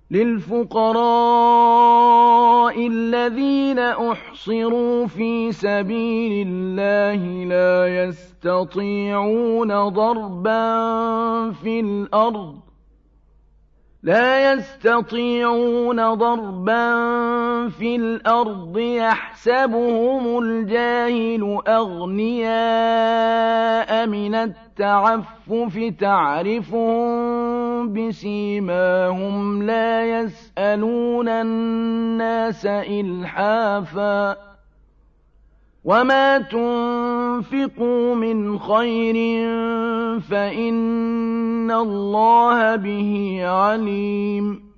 للفقراء الذين أحصروا في سبيل الله لا يستطيعون ضربا في الأرض يحسبهم الجاهل أغنياء من التعفف تعرفهم بسيماهم لا يسألون الناس إلحافا وما تنفقوا من خير فإن الله به عليم